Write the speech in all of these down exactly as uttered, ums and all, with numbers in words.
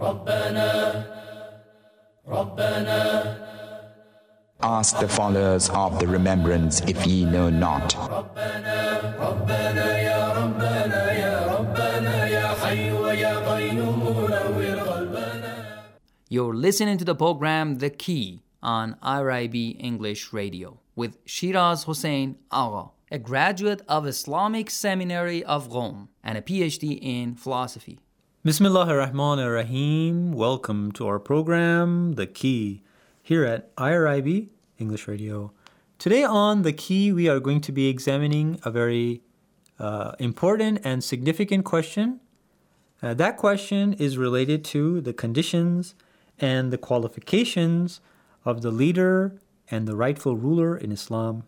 Ask the followers of the remembrance if ye know not. You're listening to the program The Key on I R I B English Radio with Shiraz Hossein Agha, a graduate of Islamic Seminary of Rome and a P H D in philosophy. Bismillahir Rahmanir Rahim. Welcome to our program, The Key, here at I R I B English Radio. Today on The Key, we are going to be examining a very uh, important and significant question. Uh, that question is related to the conditions and the qualifications of the leader and the rightful ruler in Islam.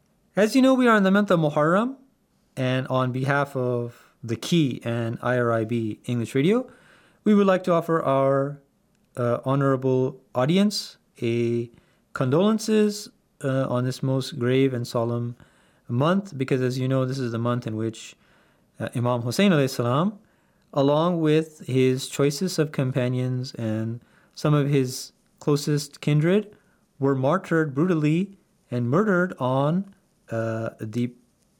As you know, we are in the month of Muharram, and on behalf of The Key and I R I B English Radio, we would like to offer our uh, honorable audience a condolences uh, on this most grave and solemn month, because as you know, this is the month in which uh, Imam Hussein alayhi salam, along with his choicest of companions and some of his closest kindred, were martyred brutally and murdered on uh, the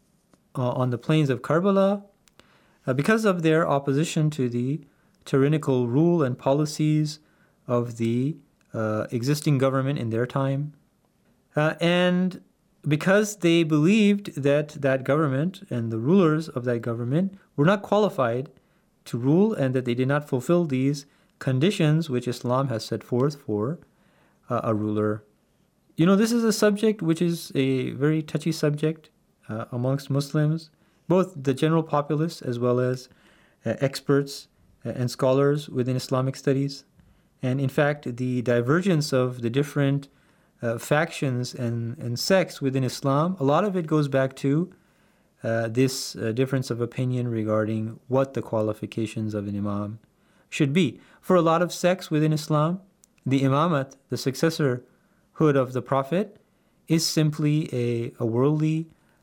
uh, on the plains of Karbala uh, because of their opposition to the tyrannical rule and policies of the uh, existing government in their time, uh, and because they believed that that government and the rulers of that government were not qualified to rule, and that they did not fulfill these conditions which Islam has set forth for uh, a ruler. You know, this is a subject which is a very touchy subject uh, amongst Muslims, both the general populace as well as uh, experts uh, and scholars within Islamic studies. And in fact, the divergence of the different uh, factions and, and sects within Islam, a lot of it goes back to uh, this uh, difference of opinion regarding what the qualifications of an imam should be. For a lot of sects within Islam, the imamat, the successorhood of the Prophet, is simply a, a worldly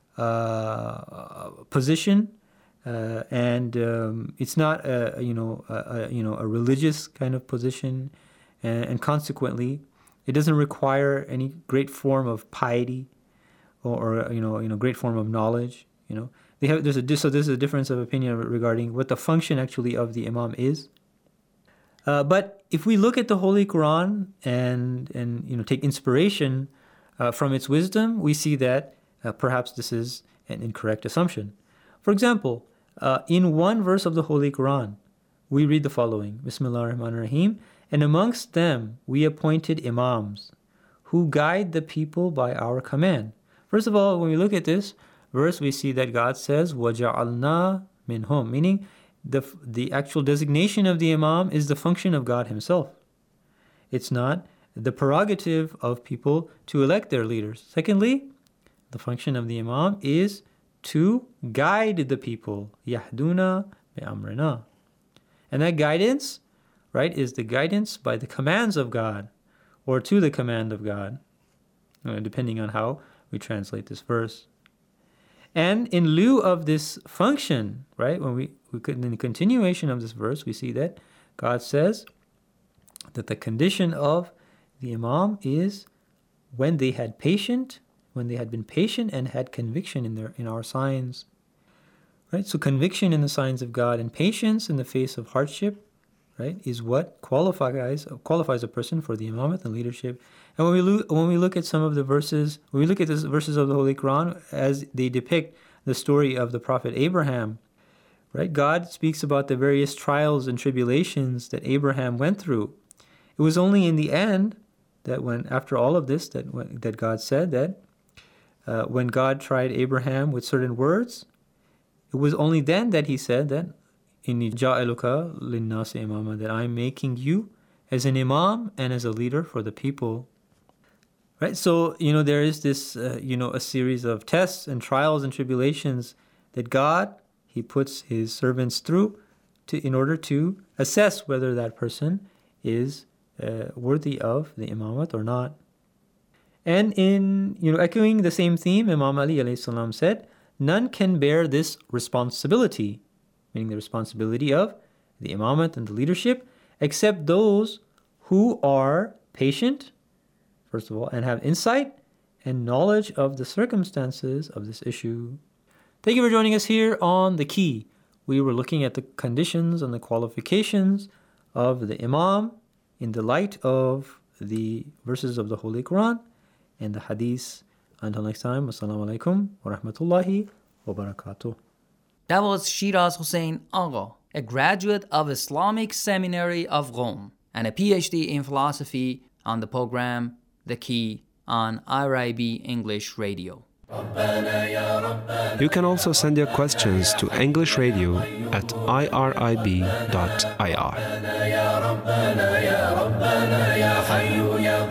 uh, position, uh, and um, it's not a, you know a, a, you know a religious kind of position, and, and consequently, it doesn't require any great form of piety or, or you know you know great form of knowledge. You know they have there's a so there's a difference of opinion regarding what the function actually of the imam is. Uh, but if we look at the Holy Quran and and you know take inspiration uh, from its wisdom, we see that uh, perhaps this is an incorrect assumption. For example, uh, in one verse of the Holy Quran, we read the following: Bismillahir Rahmanir Rahim. And amongst them we appointed imams who guide the people by our command. First of all, when we look at this verse, we see that God says وَجَعَلْنَا مِنْهُمْ, meaning The, the actual designation of the imam is the function of God himself. It's not the prerogative of people to elect their leaders. Secondly, the function of the imam is to guide the people. يَهْدُونَ بِأَمْرِنَا. And that guidance, right, is the guidance by the commands of God, or to the command of God, depending on how we translate this verse. And in lieu of this function, right, when we, we could, in the continuation of this verse, we see that God says that the condition of the imam is when they had patient, when they had been patient and had conviction in their in our signs, right? So conviction in the signs of God and patience in the face of hardship, right, is what qualifies qualifies a person for the imamat and leadership. And when we look when we look at some of the verses, when we look at the verses of the Holy Quran as they depict the story of the Prophet Abraham, right, God speaks about the various trials and tribulations that Abraham went through. It was only in the end that when, after all of this, that when, that God said that uh, when God tried Abraham with certain words, it was only then that He said that Inni ja'aluka linnasi imama, that I'm making you as an imam and as a leader for the people. Right, so you know there is this uh, you know a series of tests and trials and tribulations that God He puts His servants through to in order to assess whether that person is uh, worthy of the imamat or not. And in you know echoing the same theme, Imam Ali alayhi salam said, "None can bear this responsibility," meaning the responsibility of the imamat and the leadership, except those who are patient, first of all, and have insight and knowledge of the circumstances of this issue. Thank you for joining us here on The Key. We were looking at the conditions and the qualifications of the Imam in the light of the verses of the Holy Quran and the Hadith. Until next time, Assalamu alaikum wa rahmatullahi wa barakatuh. That was Shiraz Hussain Agha, a graduate of Islamic Seminary of Rome and a P H D in philosophy, on the program The Key on I R I B English Radio. You can also send your questions to English Radio at I R I B dot I R.